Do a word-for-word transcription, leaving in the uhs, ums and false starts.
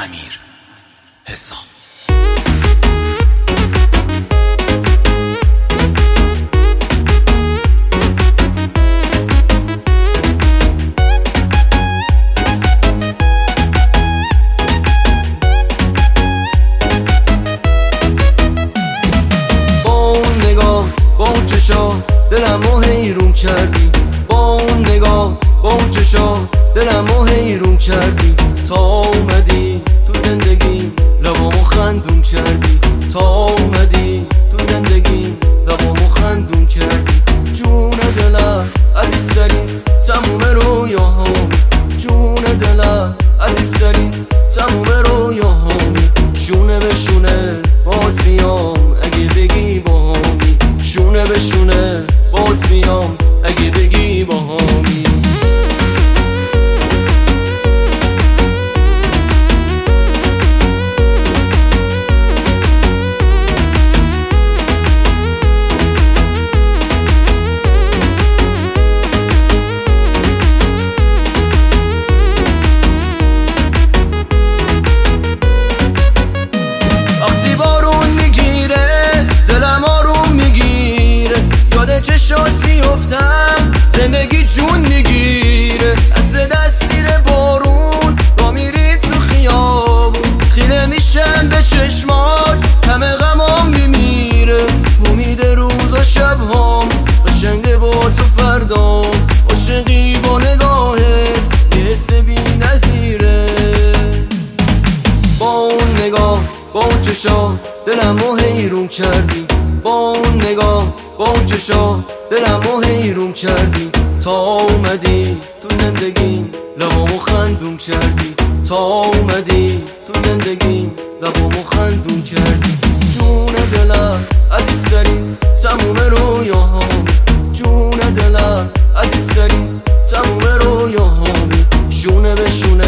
امیر حسام. دلمو حیرون کردی با اون نگاه، با اون چشا دلمو حیرون کردی. تا اومدی تو زندگی لبامو خندون کردی. تا اومدی تو زندگی لبامو خندون کردی. جون دلم عزیزترین تموم رویاهام، جون دلم عزیزترین تموم رویاهام. شونه به شونه باهات میام اگه بگی باهامی، شونه به شونه باهات میام اگه بگی باهامی. چشات میفتم زندگی جون میگیره، اصل دستیر بارون با میریم تو خیابون. خیره میشم به چشمات همه غمام میمیره. امید روز و شبهام قشنگه با تو فردام. عاشقی با نگاهت یه حس بی نظیره. با اون نگاه، با اون چشا دلمو حیرون کردی. با اون نگاه، با اون چشا دلمو حیرون کردی. تا اومدی تو زندگی لبامو خندون کردی. تا اومدی تو زندگی لبامو خندون کردی. جون دلم عزیزترین تموم رویاهام، جون دلم عزیزترین تموم رویاهام. شونه به شونه